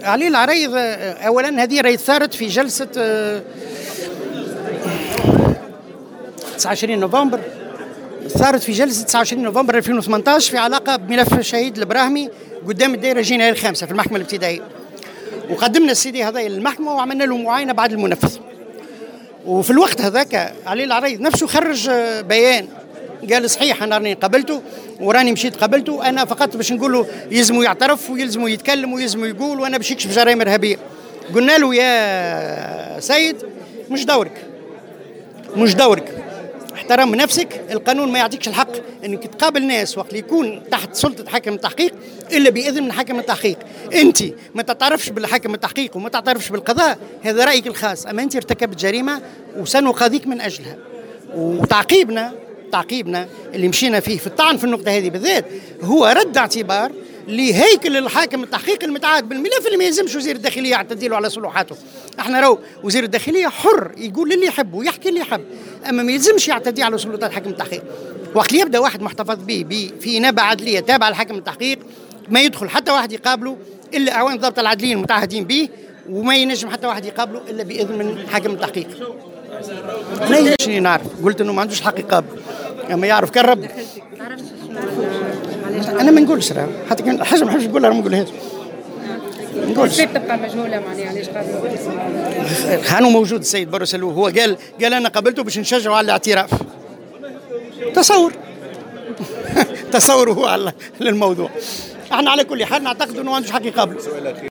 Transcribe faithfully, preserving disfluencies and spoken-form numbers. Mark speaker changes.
Speaker 1: علي العريض اولا هذه راهي ثارت في جلسه تسعة وعشرين نوفمبر، ثارت في جلسه تسعة وعشرين نوفمبر ألفين وثمانية عشر في علاقه بملف الشهيد البراهمي قدام الدائره الجنائيه الخامسه في المحكمه الابتدائيه. وقدمنا السيدي هذا للمحكمه وعملنا له معاينه بعد المنفذ. وفي الوقت هذاك علي العريض نفسه خرج بيان قال صحيح انا راني قبلته وراني مشيت قبلته، انا فقط باش نقول له يلزموا يعترف ويلزموا يتكلم ويلزموا يقول وانا باش يكشف جرائم ارهابيه. قلنا له يا سيد مش دورك مش دورك احترم نفسك، القانون ما يعطيكش الحق انك تقابل ناس وقت يكون تحت سلطه حاكم التحقيق الا باذن من حاكم التحقيق. انت ما تعترفش بالحاكم التحقيق وما تعترفش بالقضاء، هذا رايك الخاص، اما انت ارتكبت جريمه وسنقاضيك من اجلها. وتعقيبنا تعقيبنا اللي مشينا فيه في الطعن في النقطه هذه بالذات هو رد اعتبار لهيكل الحاكم التحقيق المتعاقد بالملف اللي ما يلزمش وزير الداخليه يعتدي له على صلوحاته. احنا راهو وزير الداخليه حر يقول اللي يحب ويحكي اللي يحب، اما ما يلزمش يعتدي على سلطات حاكم التحقيق. وقت اللي يبدا واحد محتفظ به في نابه عدليه تابعه لحاكم التحقيق ما يدخل حتى واحد يقابله الا اعوان الضبط العدليين المتعهدين به، وما ينجم حتى واحد يقابله الا باذن من حاكم التحقيق. انا شنو نعرف، قلت انه ما عندوش حق يقابل، اما يعرف كان رب. انا ما نقولش راه حتى كان حاجه ما نحبش نقولها ما نقولهاش.
Speaker 2: ما نقولش تبقى مجهوله معناها علاش قابلوا.
Speaker 1: كانوا موجود السيد بروسلو هو قال قال انا قابلته باش نشجعه على الاعتراف. تصور تصور هو على الموضوع. احنا على كل حال نعتقد انه ما عندوش حق يقابله.